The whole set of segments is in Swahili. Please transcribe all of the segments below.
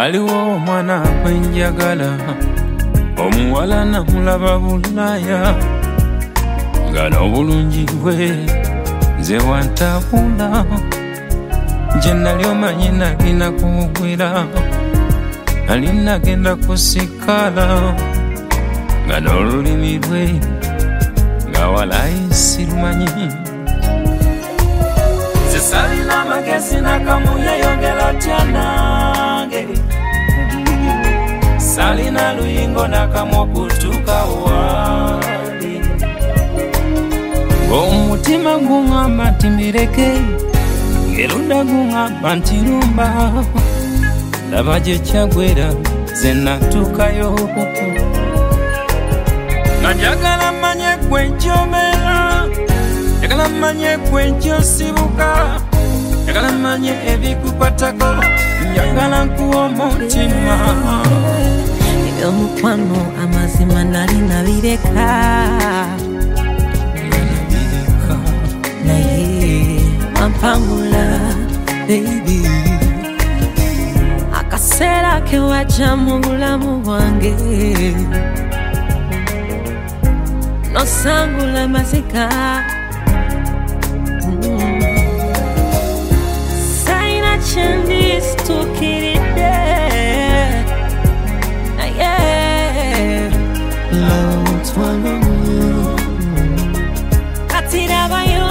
waliwo omwana gwenjagala omuwala namulaba Bulaaya nga n'obulungi bwe nze wantabula nje nali omanyi nalina kugwira nali nagenda kusikala nga n'olulimi lwe nga walayi sirumanyi salina magezi nakamu yayongera tyanange salina luyingo nakamu okutuuka wali ng'omutima guŋŋamba nti mbireke ng'erudda guŋŋamba nti lumba laba gye kyagwera ze natuukayo nga njagala mmanye gwe nkyomera njagala mmanye gwe nkyosibuka njagala mmanye ebikukwatako njagala nkuwa omutima eby'omukwano amazima nali nabireka naye wampangula baby akaseera ke wajja mu bulamu bwange nosangula mazika Saina chendi stukiridde yeah love twalo katira bayo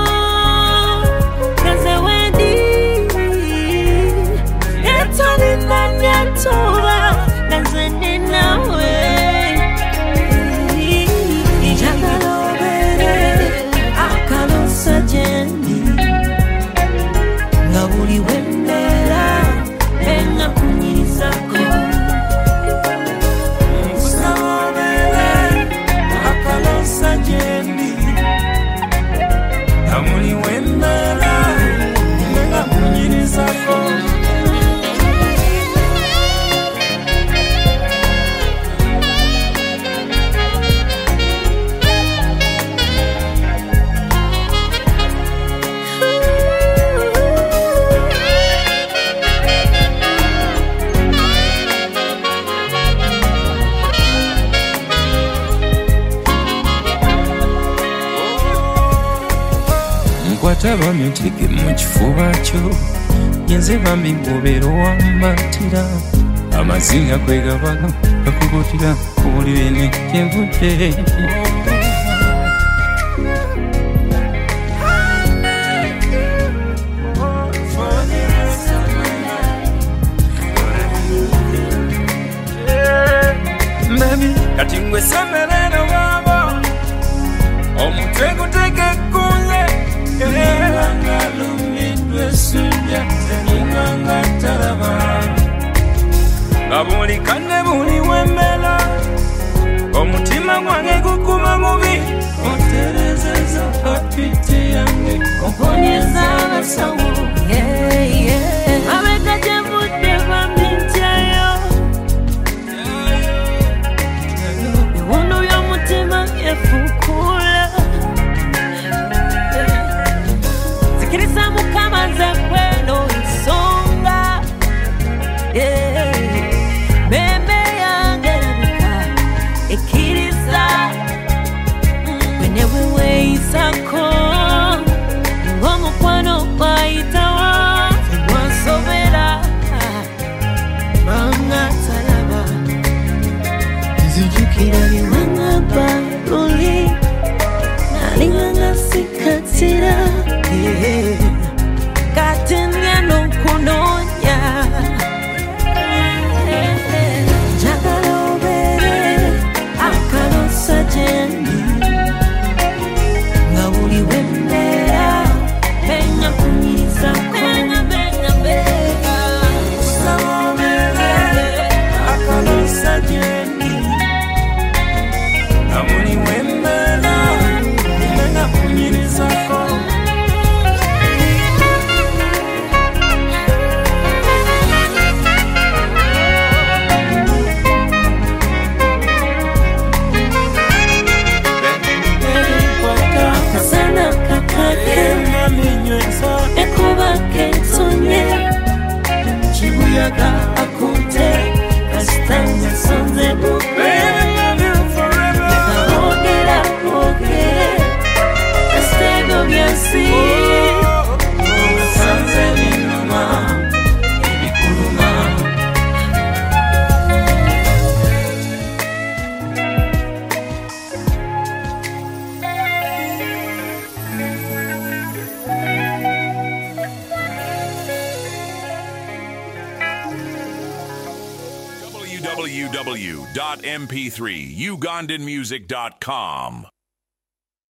kaze wendi etani nanyatola nazende nawe Jendi nga buli wemmera enna kunyirizako kusabere akalosa jendi nga buli wemmera enna kunyirizako Kwataba mitike mu kifuba kyo yenze bambi ngobero wambatira amazinga kwegabala akugotira buli bene kyevudde baby kati ngwe semerero baba omutwe guteke kunze Elanga lumidwe sunja Teninganga talaba Ngabuli kane buli wembela Omutima gwange gukuma mubi Oterezeza apiti yange Komponyeza abasawo yeah yeah Abeka jevude baminjayo Biwundu by'omutima efukula Kirisa mukama nze kweno nsonga meme yange labika ekiriza whenever weisako ng'omukwano gwayitawa gwansobera banga talaba nzijukira biwangaba luli nalinganga sikatira Katenge no kunonya Jagala obere akalosa jendi nga buli wemmera penya kunyiza Benya kusaba obere akalosa jendi www.mp3ugandanmusic.com.